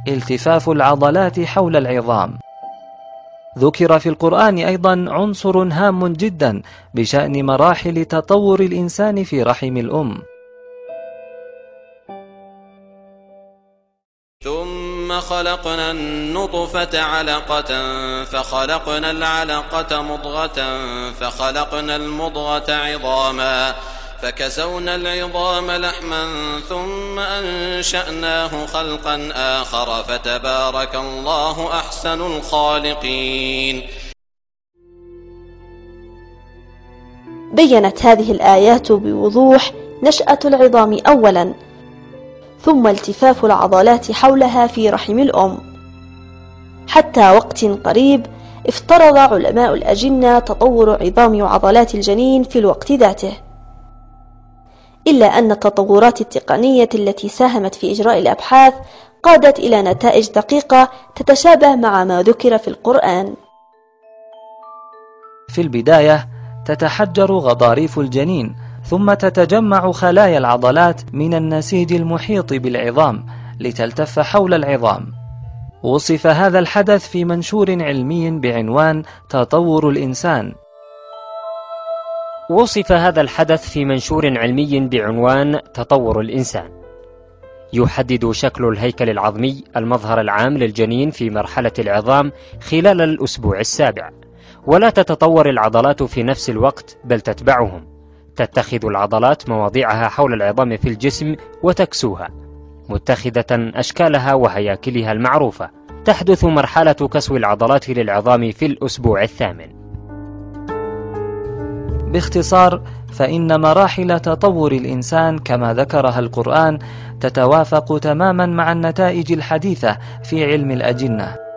التفاف العضلات حول العظام. ذكر في القرآن أيضا عنصر هام جدا بشأن مراحل تطور الإنسان في رحم الأم. ثم خلقنا النطفة علقة فخلقنا العلقة مضغة فخلقنا المضغة عظاما فكسونا العظام لحما ثم أنشأناه خلقا آخر فتبارك الله أحسن الخالقين. بيّنت هذه الآيات بوضوح نشأة العظام أولا، ثم التفاف العضلات حولها في رحم الأم. حتى وقت قريب افترض علماء الأجنة تطور عظام وعضلات الجنين في الوقت ذاته، إلا أن التطورات التقنية التي ساهمت في إجراء الأبحاث قادت إلى نتائج دقيقة تتشابه مع ما ذكر في القرآن. في البداية تتحجر غضاريف الجنين، ثم تتجمع خلايا العضلات من النسيج المحيط بالعظام لتلتف حول العظام. وصف هذا الحدث في منشور علمي بعنوان تطور الإنسان. يحدد شكل الهيكل العظمي المظهر العام للجنين في مرحلة العظام خلال الأسبوع السابع، ولا تتطور العضلات في نفس الوقت بل تتبعهم. تتخذ العضلات مواضعها حول العظام في الجسم وتكسوها متخذة أشكالها وهياكلها المعروفة. تحدث مرحلة كسو العضلات للعظام في الأسبوع الثامن. باختصار، فإن مراحل تطور الإنسان كما ذكرها القرآن تتوافق تماما مع النتائج الحديثة في علم الأجنة.